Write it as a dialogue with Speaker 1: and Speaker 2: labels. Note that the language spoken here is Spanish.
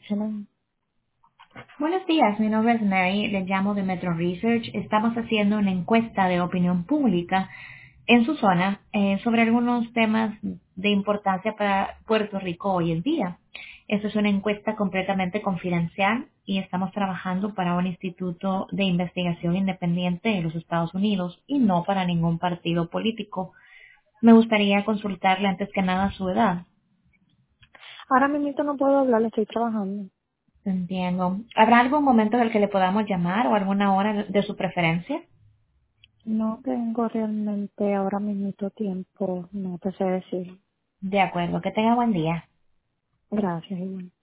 Speaker 1: Hello.
Speaker 2: Buenos días, mi nombre es Mary, le llamo de Metro Research. Estamos haciendo una encuesta de opinión pública en su zona sobre algunos temas de importancia para Puerto Rico hoy en día. Esta es una encuesta completamente confidencial y estamos trabajando para un instituto de investigación independiente de los Estados Unidos y no para ningún partido político. Me gustaría consultarle antes que nada su edad.
Speaker 1: Ahora mismo no puedo hablar, estoy trabajando.
Speaker 2: Entiendo. ¿Habrá algún momento en el que le podamos llamar o alguna hora de su preferencia?
Speaker 1: No tengo realmente ahora mismo tiempo, no te sé decir.
Speaker 2: De acuerdo, que tenga buen día.
Speaker 1: Gracias, igual.